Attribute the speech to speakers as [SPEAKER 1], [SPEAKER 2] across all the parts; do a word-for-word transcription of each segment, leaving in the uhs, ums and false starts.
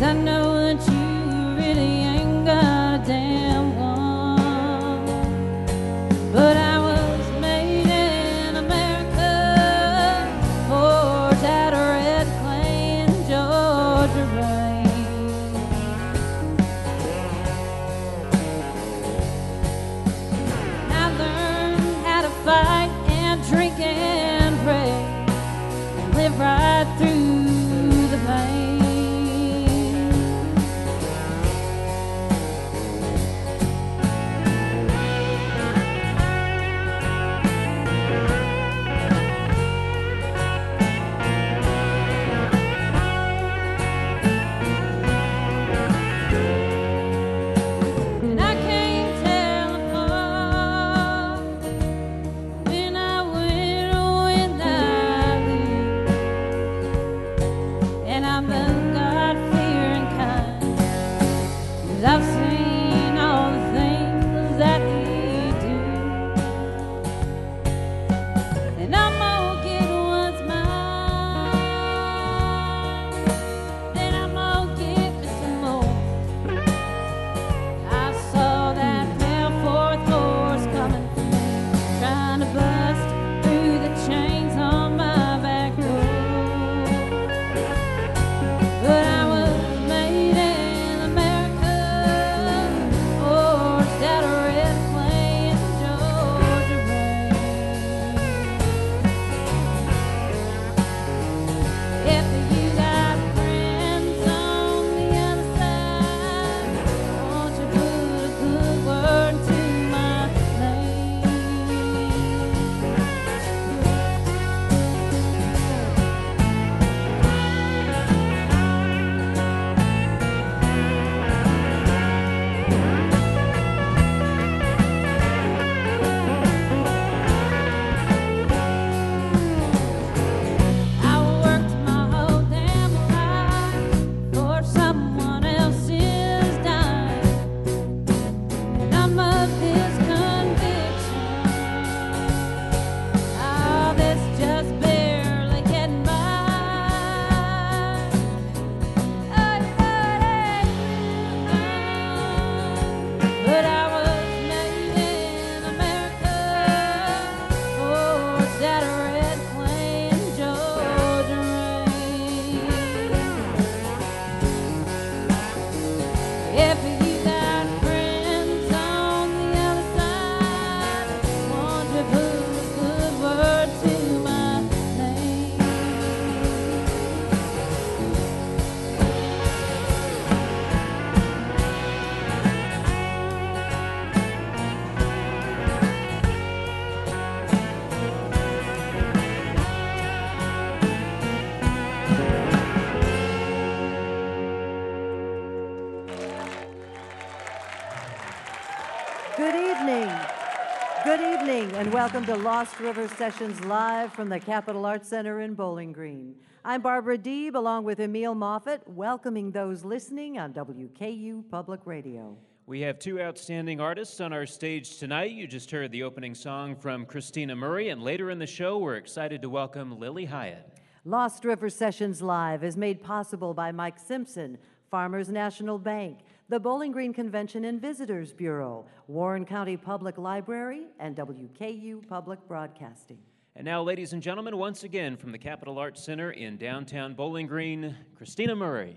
[SPEAKER 1] I know that you really ain't got a damn one, but I was made in America, forged out of red clay in Georgia rain. I learned how to fight and drink and pray and live right through the pain. And I can't tell apart when I win or when I lose. And I'm the God-fearing kind, 'cause I've seen all the things that He do. And I'm gonna get what's mine, then I'm gonna get me some more. I saw that pale fourth horse coming for me, trying to bust through the chains on my back door. But I was made in America, forged out of red clay in Georgia rain. If you got friends on the other side, won't you put a good word to my name? I worked my whole damn life for someone else's dime, and I'm of this conviction, oh, this just barely getting by. Oh, but I was made in America, forged out of red clay in Georgia rain. If you got friends on the other side, won't you put a good word to my name?
[SPEAKER 2] Good evening. Good evening, and welcome to Lost River Sessions live from the Capitol Arts Center in Bowling Green. I'm Barbara Deeb, along with Emil Moffat, welcoming those listening on W K U Public Radio.
[SPEAKER 3] We have two outstanding artists on our stage tonight. You just heard the opening song from Christina Murray, and later in the show, we're excited to welcome Lily Hyatt.
[SPEAKER 2] Lost River Sessions Live is made possible by Mike Simpson, Farmers National Bank, the Bowling Green Convention and Visitors Bureau, Warren County Public Library, and W K U Public Broadcasting.
[SPEAKER 3] And now, ladies and gentlemen, once again from the Capitol Arts Center in downtown Bowling Green, Christina Murray.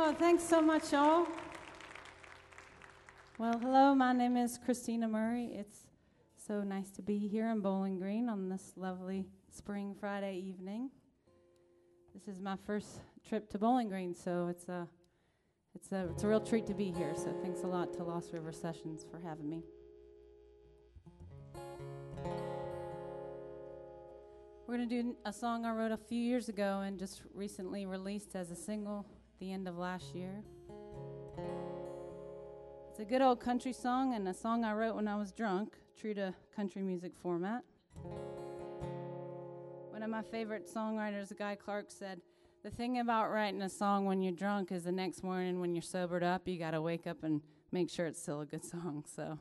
[SPEAKER 1] Oh, thanks so much, y'all. Well, hello, my name is Christina Murray. It's so nice to be here in Bowling Green on this lovely spring Friday evening. This is my first trip to Bowling Green, so it's a, it's a, it's a real treat to be here. So thanks a lot to Lost River Sessions for having me. We're going to do a song I wrote a few years ago and just recently released as a single at the end of last year. It's a good old country song and a song I wrote when I was drunk, true to country music format. One of my favorite songwriters, Guy Clark, said, the thing about writing a song when you're drunk is the next morning when you're sobered up, you got to wake up and make sure it's still a good song. So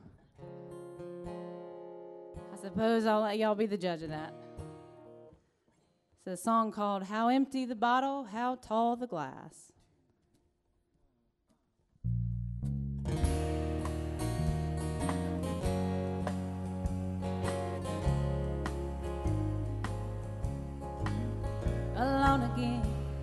[SPEAKER 1] I suppose I'll let y'all be the judge of that. It's a song called How Empty the Bottle, How Tall the Glass. Alone again,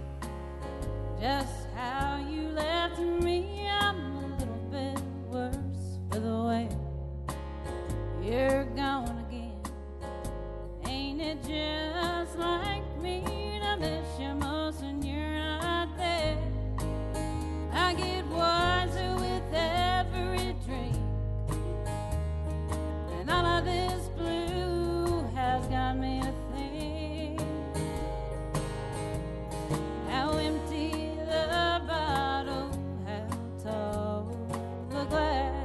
[SPEAKER 1] just how you left me. I'm a little bit worse for the way you're gone again. Ain't it just like me to miss you most when you're not there? I get wiser with every drink, and all of this blue has got me to think how empty the bottle, how tall the glass.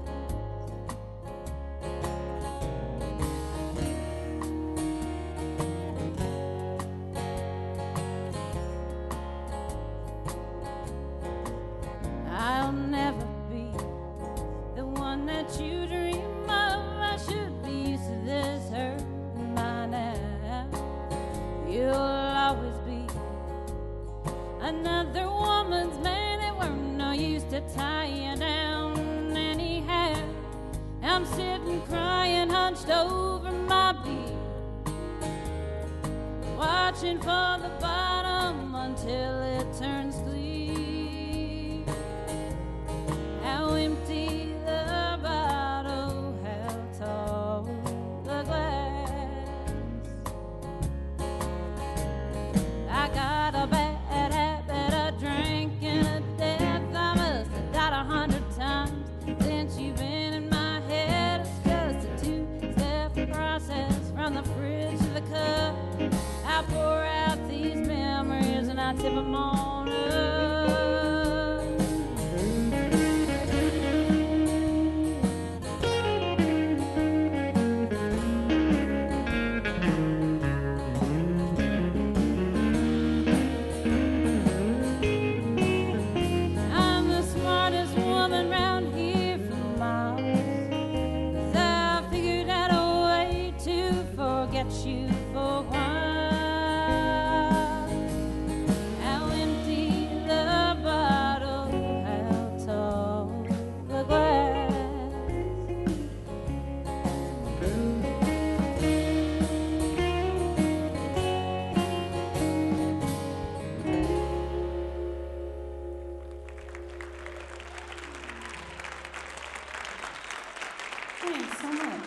[SPEAKER 1] I'll never be the one that you dream of. I should be used to this hurt by now. You'll always be another woman's man. It weren't no use to tie you down anyhow. I'm sitting crying hunched over my bed, watching for the bottom until it turns clear. How empty the bottle, how tall the glass. I got a bad habit of drinking to death. I must have died a hundred times since you've been in my head. It's just a two-step process from the fridge to the cup. I pour out these memories and I tip them on up. I'm the smartest woman round here for miles, 'cause I figured out a way to forget you for a while. How empty the bottle, how tall the glass. Thanks so much.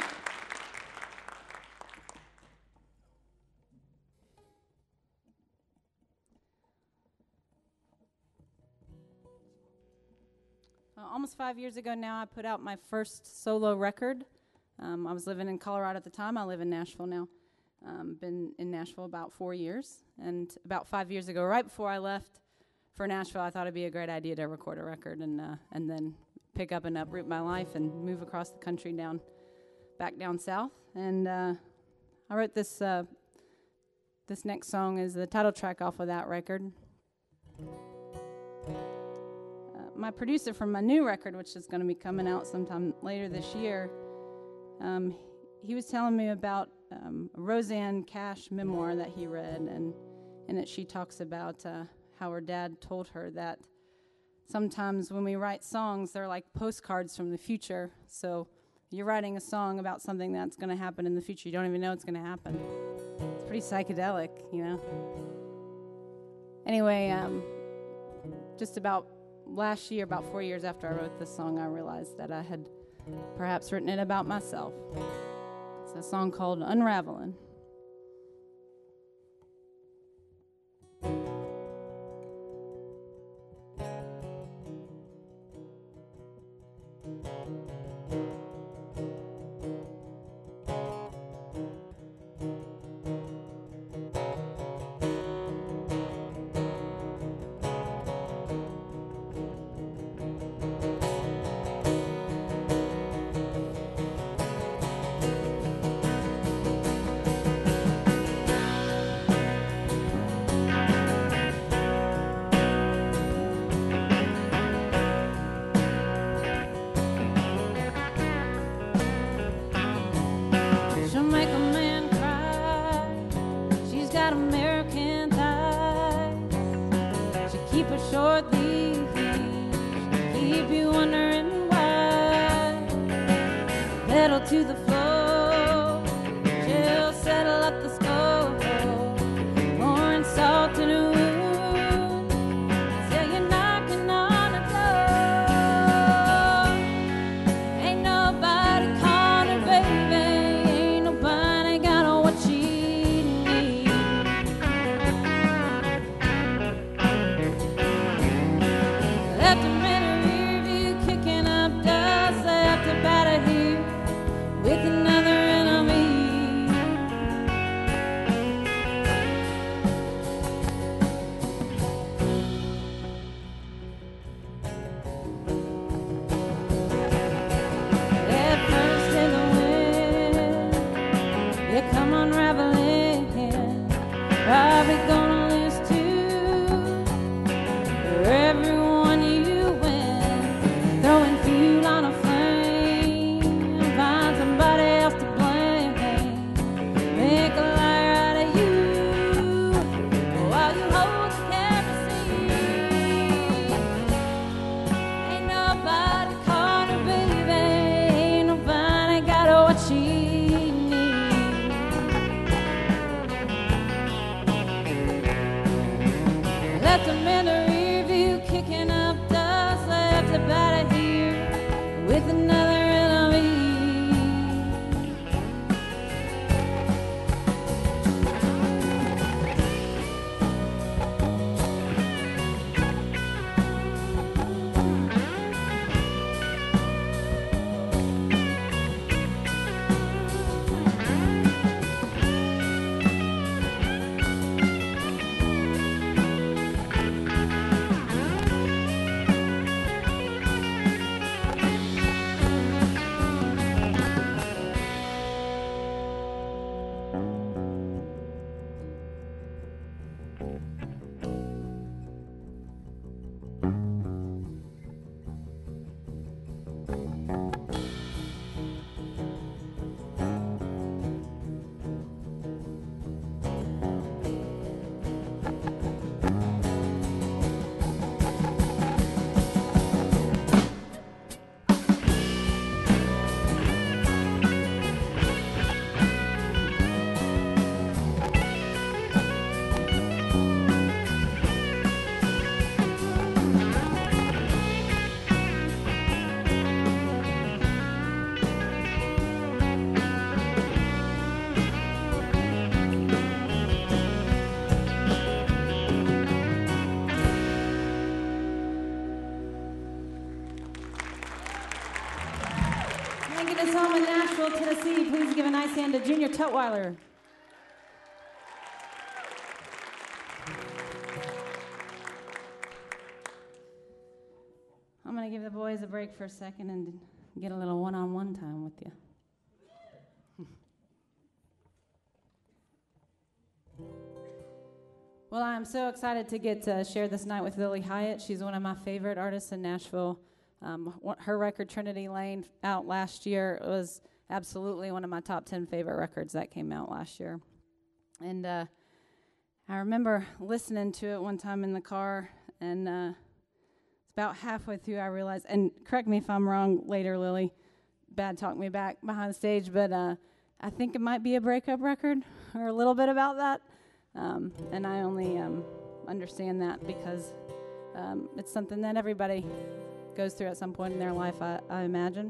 [SPEAKER 1] Uh, almost five years ago now, I put out my first solo record. Um, I was living in Colorado at the time. I live in Nashville now. Um, been in Nashville about four years. And about five years ago, right before I left for Nashville, I thought it'd be a great idea to record a record and uh, and then pick up and uproot my life and move across the country down, back down south. And uh, I wrote this. Uh, this next song is the title track off of that record. My producer from my new record, which is going to be coming out sometime later this year, um, he was telling me about um, a Rosanne Cash memoir that he read, and in it she talks about uh, how her dad told her that sometimes when we write songs, they're like postcards from the future. So you're writing a song about something that's going to happen in the future. You don't even know it's going to happen. It's pretty psychedelic, you know. Anyway, um, just about
[SPEAKER 4] last year, about four years after I wrote this song, I realized that I had perhaps written it about myself. It's a song called Unraveling.
[SPEAKER 1] To the floor, she'll settle up the score, pouring salt in a wound, till you're knocking on the door. Ain't nobody called her baby, ain't nobody got her what she needs. Left him in a rear view, kicking up dust, left her better here with another enemy. At first in the wind, you come unraveling, probably gonna lose too. For everyone you win, throwing fuel on a left him in the rear view, kicking up dust, left him out of here with another enemy. Making us home in Nashville, Tennessee, please give a nice hand to Junior Tutwiler. I'm going to give the boys a break for a second and get a little one-on-one time with you. Well, I'm so excited to get to share this night with Lily Hiatt. She's one of my favorite artists in Nashville. Um, her record, Trinity Lane, out last year, was absolutely one of my top ten favorite records that came out last year. And uh, I remember listening to it one time in the car, and uh, it's about halfway through I realized, and correct me if I'm wrong later, Lily, bad talk me back behind the stage, but uh, I think it might be a breakup record, or a little bit about that. Um, and I only um, understand that because
[SPEAKER 4] Um, it's something that everybody goes through at some point in their life, I, I imagine.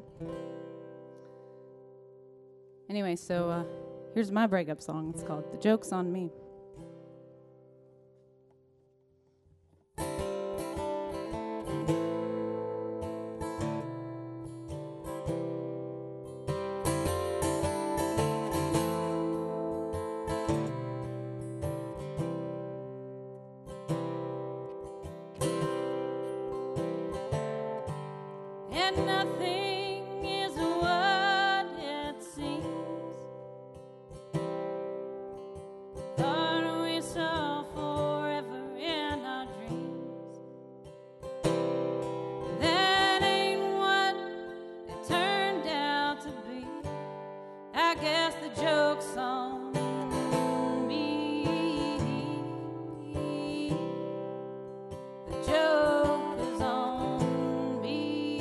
[SPEAKER 4] Anyway, so uh, here's my breakup song. It's called The Joke's on Me.
[SPEAKER 1] And nothing is what it seems. Thought we saw forever in our dreams. That ain't what it turned out to be. I guess the joke's on me. The joke is on me.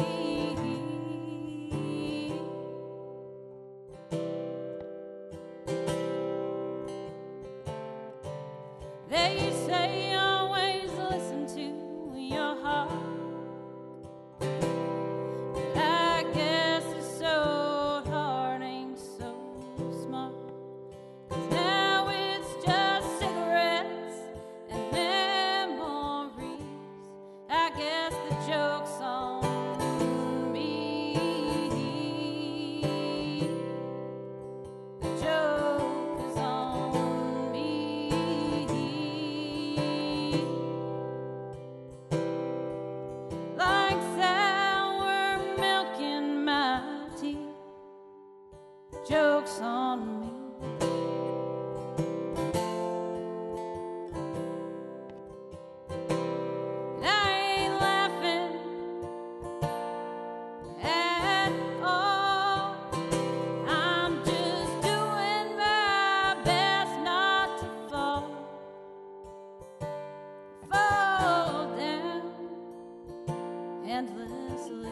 [SPEAKER 1] They say always listen to your heart. But I guess it's so hard, ain't so smart. 'Cause now it's just cigarettes and memories. I guess the joke's on me. The joke is on me. Like sour milk in my tea. Joke's on me. I ain't laughing at all. I'm just doing my best not to fall, fall down endlessly.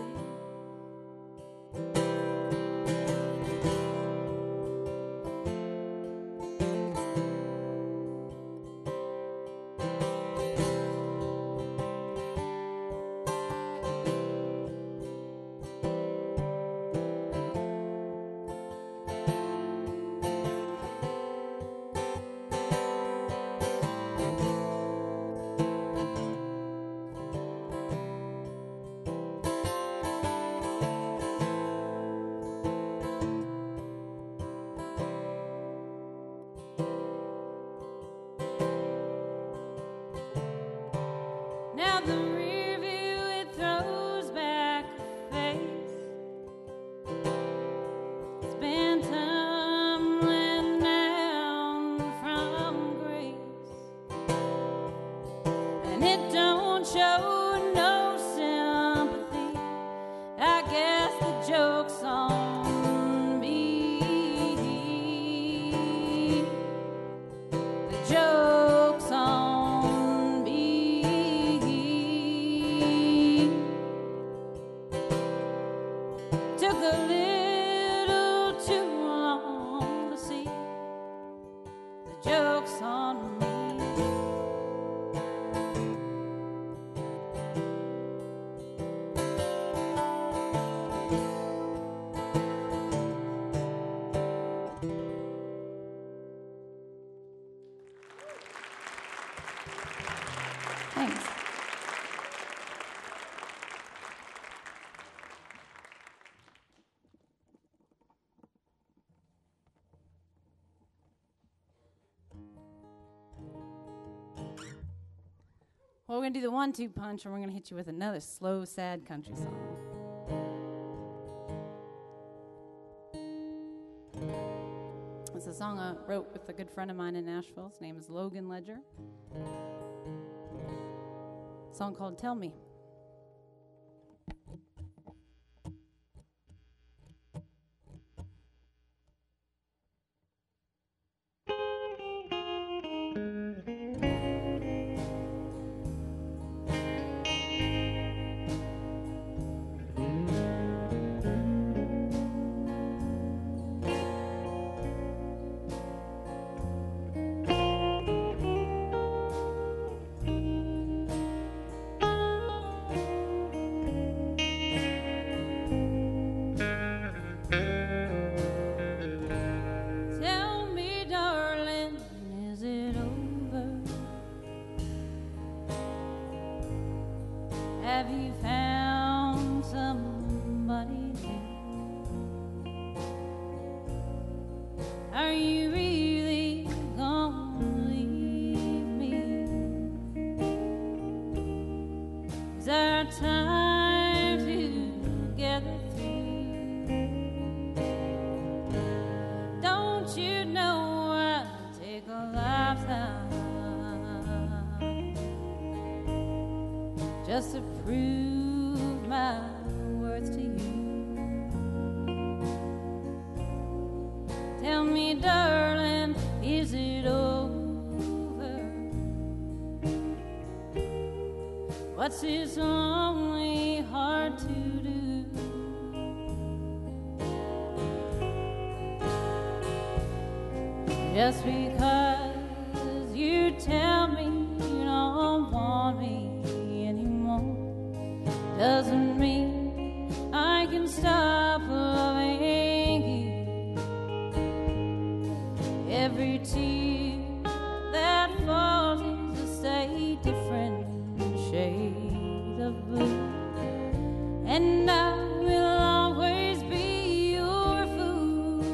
[SPEAKER 1] Now the rear view, it throws back a face. It's been tumbling down from grace, and it don't show no sympathy. I guess the joke's on me. The joke's on me. Took a little too long to see. The joke's on me. Thanks. Well, we're going to do the one two punch, and we're going to hit you with another slow, sad country song. It's a song I wrote with a good friend of mine in Nashville. His name is Logan Ledger. A song called Tell Me. Are you really gonna leave me? Is our time together through? Don't you know I'll take a lifetime just to prove my worth to you? Tell me, darling, is it over? What's this lonely hard to do? Just because you tell me you don't want me anymore doesn't mean I can stop loving you. Every tear that falls is a different shade of blue, and I will always be your fool.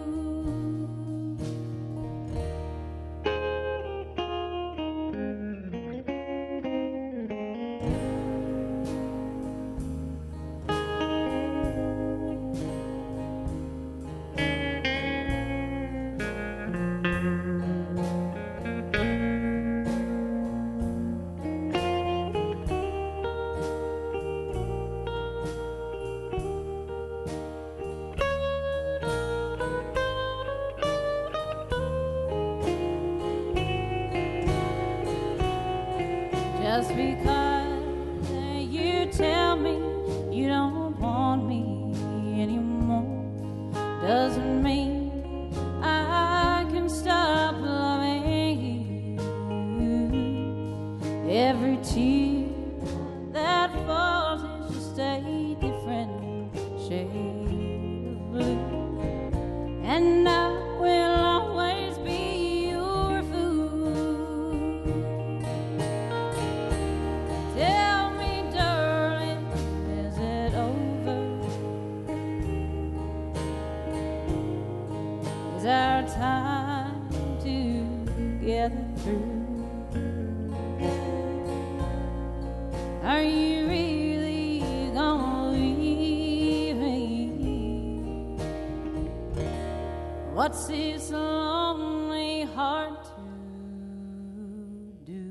[SPEAKER 1] Just because you tell me you don't want me anymore doesn't mean I can stop loving you. Every tear that falls is just a different shade of blue, and I will always be your fool. Tell me, darling, is it over? Is our time together through? Are you really gonna leave me? What's this lonely heart to do?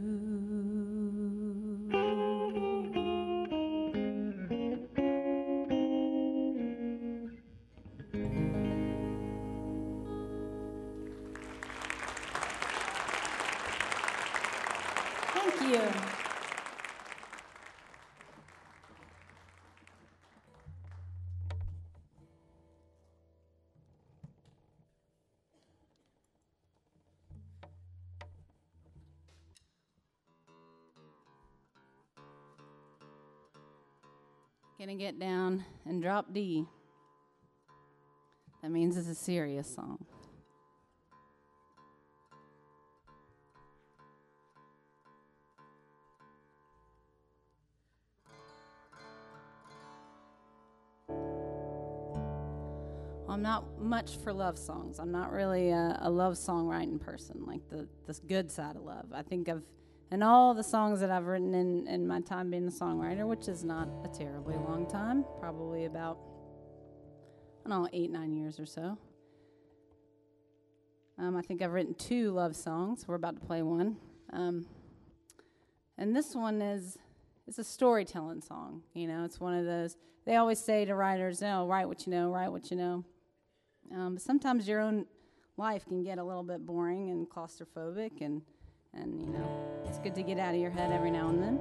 [SPEAKER 4] Thank you. Gonna get down and drop D. That means it's a serious song. I'm not much for love songs. I'm not really a, a love songwriting person, like the, the good side of love. I think I've, in all the songs that I've written in, in my time being a songwriter, which is not a terribly long time, probably about, I don't know, eight, nine years or so. Um, I think I've written two love songs. We're about to play one. Um, and this one is, it's a storytelling song. You know, it's one of those, they always say to writers, no, write what you know, write what you know. Um, but sometimes your own life can get a little bit boring and claustrophobic, and, and you know, it's good to get out of your head every now and then.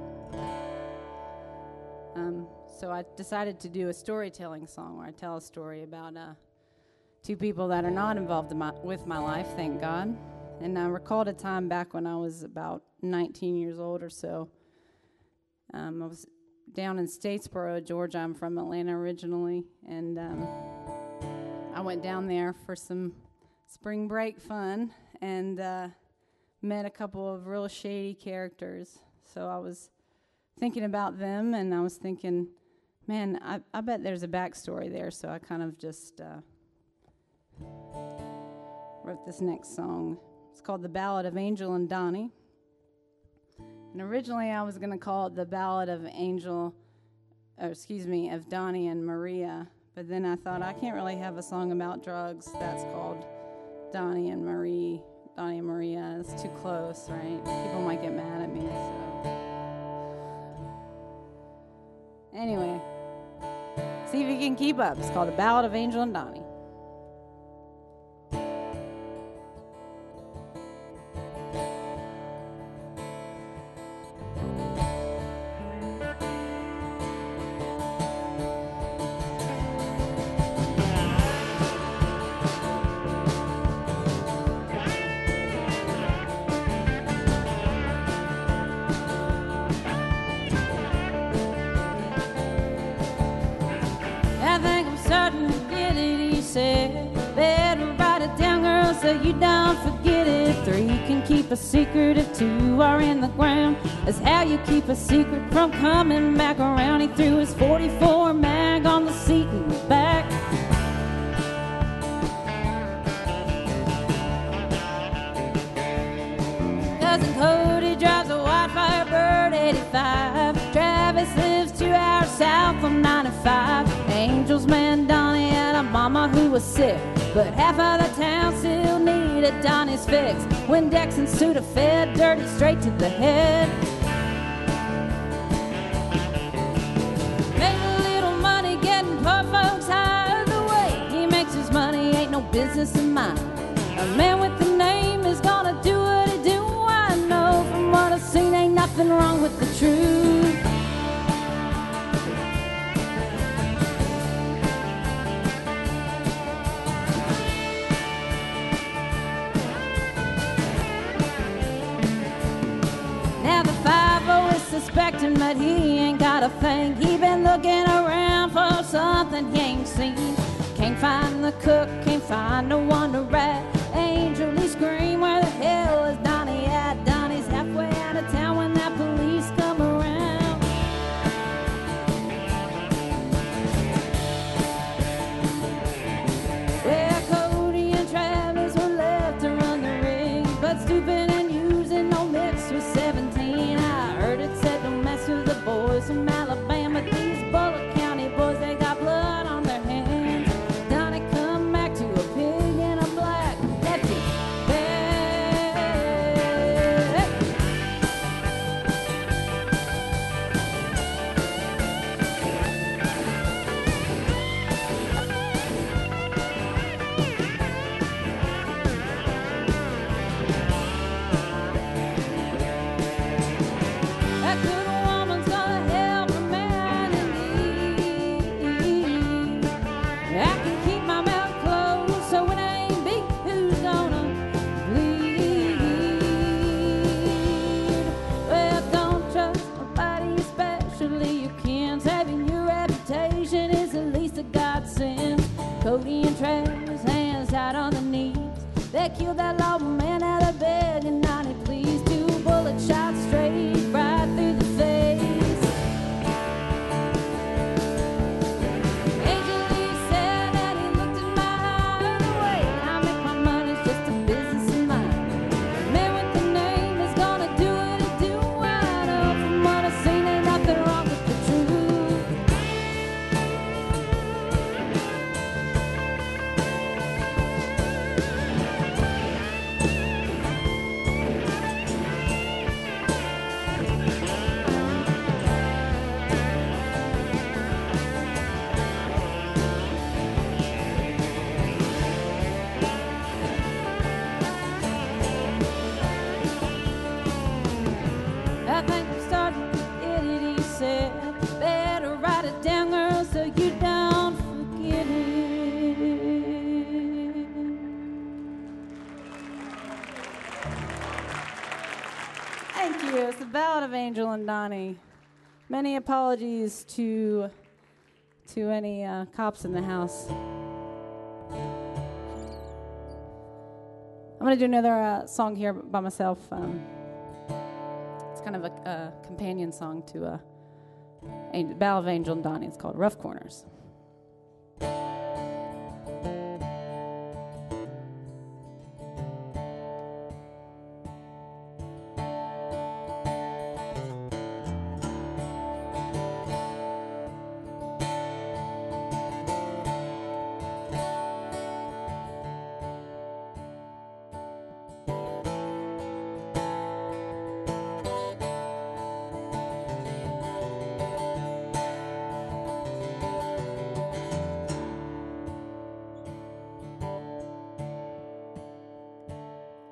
[SPEAKER 4] Um, so I decided to do a storytelling song where I tell a story about uh, two people that are not involved in my, with my life, thank God. And I recalled a time back when I was about nineteen years old or so. Um, I was down in Statesboro, Georgia. I'm from Atlanta originally, and um, I went down there for some spring break fun and uh, met a couple of real shady characters. So I was thinking about them, and I was thinking, man, I, I bet there's a backstory there. So I kind of just uh, wrote this next song. It's called The Ballad of Angel and Donnie. And originally I was going to call it The Ballad of Angel, or excuse me, of Donnie and Maria. But then I thought I can't really have a song about drugs that's called Donnie and Marie, Donnie and Maria. It's too close, right? People might get mad at me, so. Anyway, see if you can keep up. It's called The Ballad of Angel and Donnie.
[SPEAKER 1] You don't forget it. Three can keep a secret if two are in the ground. That's how you keep a secret from coming back around. He threw his forty-four mag on the seat in the back. Cousin Cody drives a white Firebird eighty-five. Travis lives two hours south on ninety-five. Angel's man Donnie had a mama who was sick, but half of the town still needed Donnie's fix. When Dex and Suda fed dirty straight to the head. Made a little money getting poor folks out of the way. He makes his money, ain't no business of mine. A man with a name is gonna do what he do. I know from what I've seen, ain't nothing wrong with the truth. Suspecting, but he ain't got a thing. He been looking around for something he ain't seen. Can't find the cook, can't find no one to rat. Angel, he scream, where the hell is Donnie at? Donnie's halfway out of town when that police come around. Well, Cody and Travis were left to run the ring, but stupid and using no mix was seventeen. I heard it said don't mess with the boys from Alabama. These Bullock County boys, they got blood on their hands. Donnie come back to a pig in a black lefty bag. That good woman's gonna help a man in need. I can keep my mouth closed, so it ain't me who's gonna bleed. Well, don't trust nobody, especially your kin. Saving your reputation is the least of God's sins. Cody and Travis, hands out on their knees. They killed that lawful man out of bed, and Donnie, please. Two bullet shots straight right through the face. Angel, he said that he looked in my eye. The way I make my money's just a business of mine. The man with the name is gonna do what he do. I know from what I've seen, ain't nothing wrong with the truth. I think I'm starting to get it, he said. Better write it down, girl, so you don't forget it.
[SPEAKER 4] Thank you. It's the Ballad of Angel and Donnie. Many apologies to to any uh, cops in the house. I'm going to do another uh, song here by myself. Um, it's kind of a, a companion song to uh, Angel, Ballad of Angel and Donnie. It's called Rough Corners.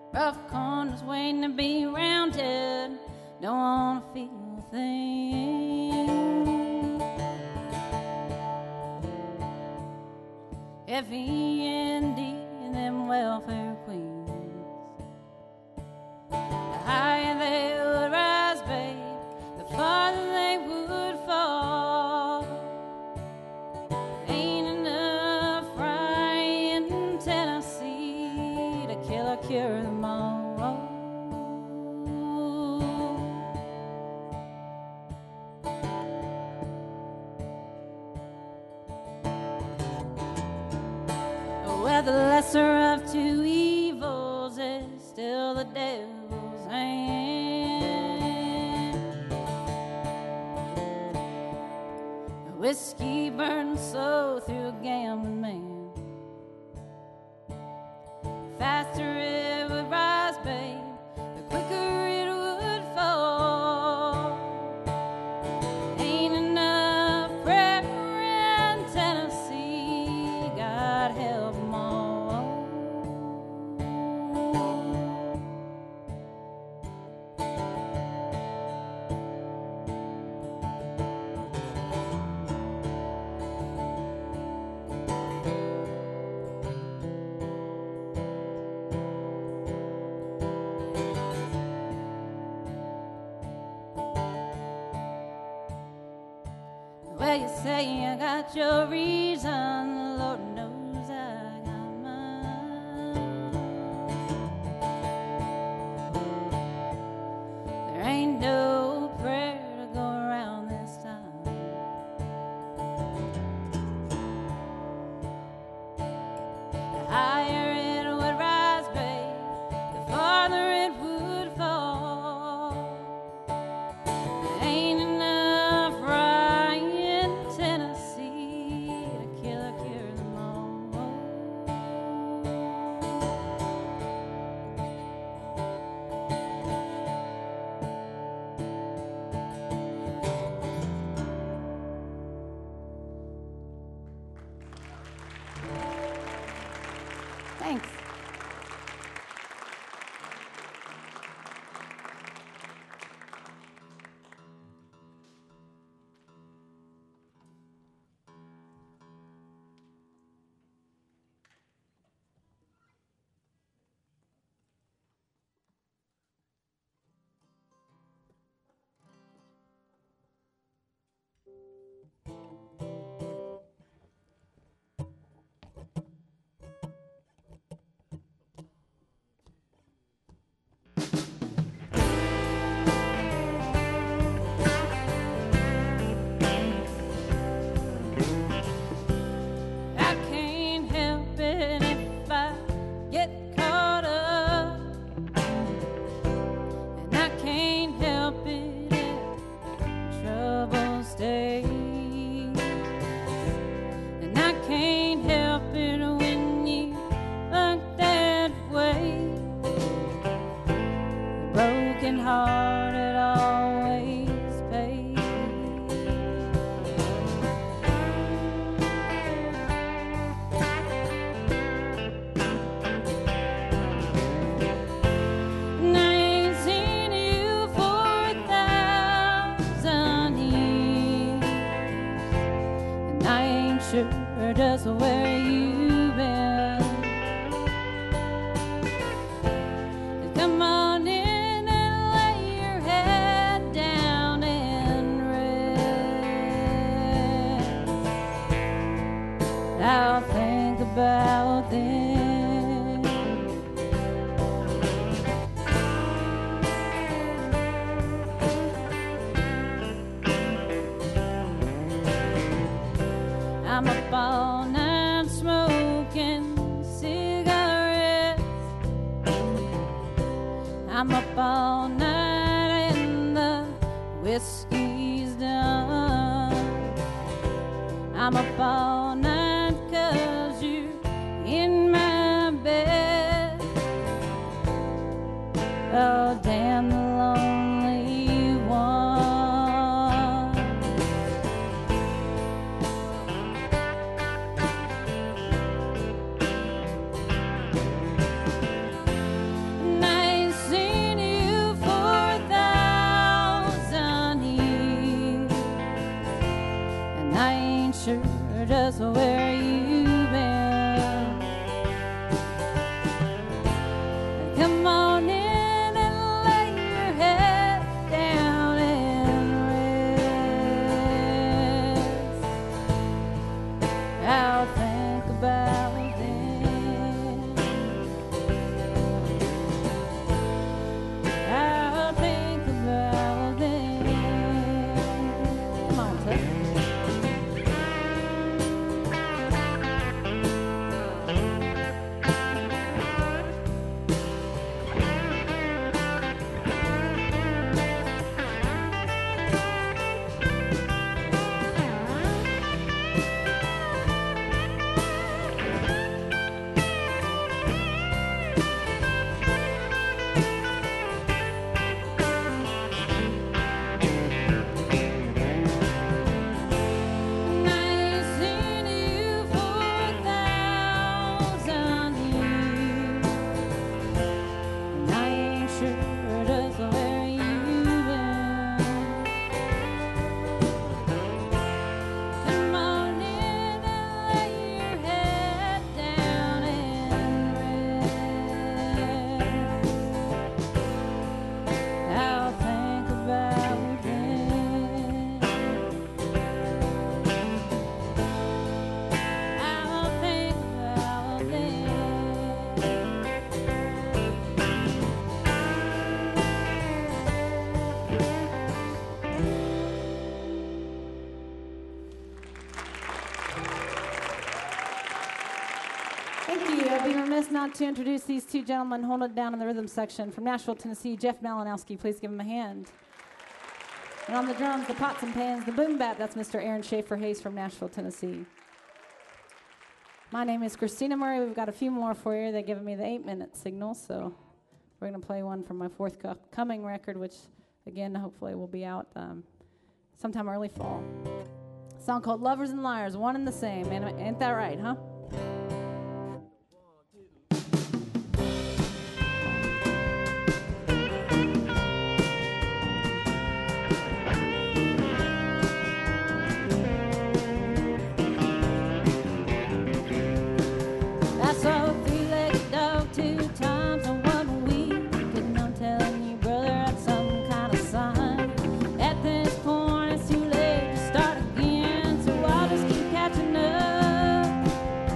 [SPEAKER 1] Rough corners waiting to be rounded. Don't wanna feel a thing. F E N D and them welfare queens. The higher they would rise, babe, the farther they would fall. Ain't enough right in Tennessee to kill or cure them all. Well, the lesser of two evils is still the devil's hand. The whiskey burns so through a gambling man. The faster it would rise, babe, the quicker it would fall. Ain't enough prayer in Tennessee, God help 'em all. Well, you say I got your reason, Lord knows I got mine. There ain't no prayer to go around this time. The higher it would rise, babe, the farther it would fall. There ain't enough right in Tennessee to kill or cure them all. Thanks. I can't help it if I get caught up, and I can't help it if trouble stays, and I can't help it when you look that way. The broken hearted always pays. And I ain't seen you for a thousand years, and I ain't sure just where you've been. Come on in and lay your head down and rest. I'll think about them. I'm up all night smoking cigarettes. I'm up all night and the whiskey's done. I'm up all night 'cause you're in my bed. Oh, damn the lonely one. And Come on in and lay your head down and rest. I'll think about it then. I'll think about it then. Come on, Tuck. I'll think about it then. I'll think about it
[SPEAKER 4] Thank you. I'd be remiss not to introduce these two gentlemen holding it down in the rhythm section from Nashville, Tennessee. Jeff Malinowski, please give him a hand. And on the drums, the pots and pans, the boom bap, that's Mister Aaron Schaefer Hayes from Nashville, Tennessee. My name is Christina Murray. We've got a few more for you. They've given me the eight-minute signal, so we're going to play one from my forthcoming record, which, again, hopefully will be out um, sometime early fall. A song called Lovers and Liars, one and the same. Ain't, ain't that right, huh?
[SPEAKER 1] I saw a three-legged dog two times in one week, and I'm telling you, brother, that's some kind of sign. At this point, it's too late to start again, so I'll just keep catching up.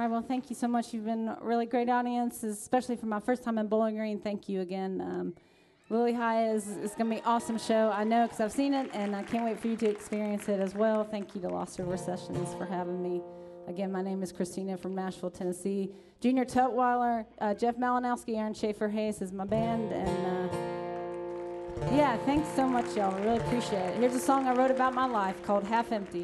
[SPEAKER 4] right, well, thank you so much. You've been a really great audience, especially for my first time in Bowling Green. Thank you again. Um, Lily High is, is going to be an awesome show. I know because I've seen it, and I can't wait for you to experience it as well. Thank you to Lost River Sessions for having me. Again, my name is Christina from Nashville, Tennessee. Junior Tutwiler, uh, Jeff Malinowski, Aaron Schaefer Hayes is my band, and uh, yeah, thanks so much, y'all. I really appreciate it. Here's a song I wrote about my life called Half Empty.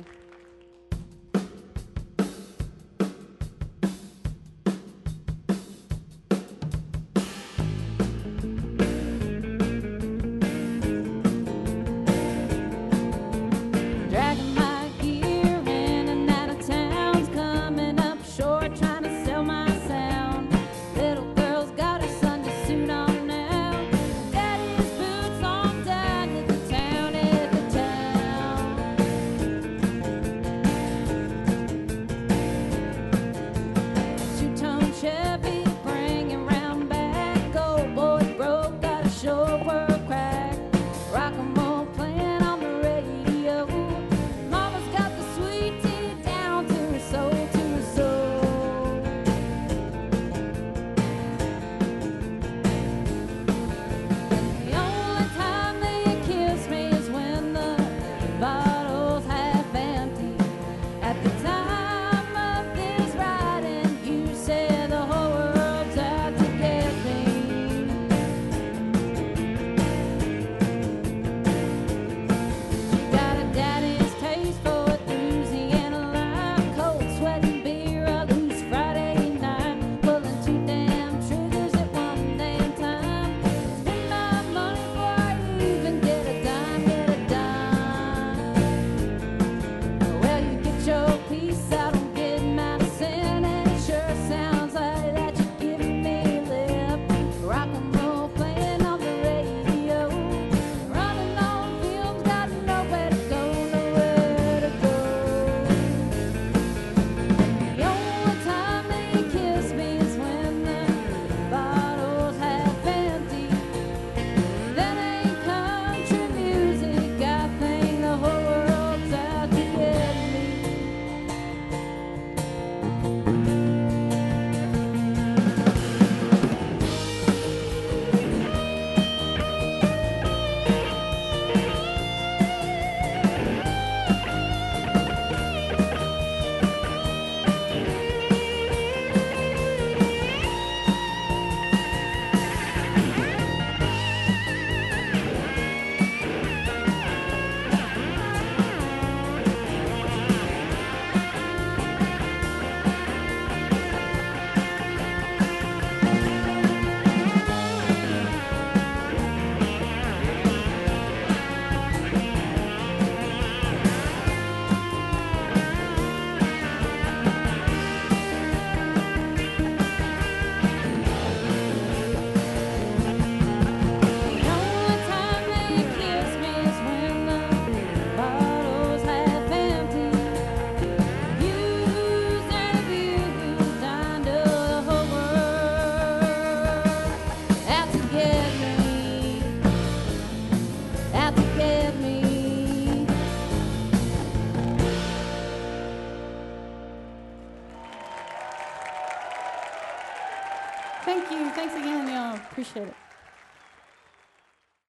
[SPEAKER 4] Thank you. Thanks again, y'all. Appreciate it.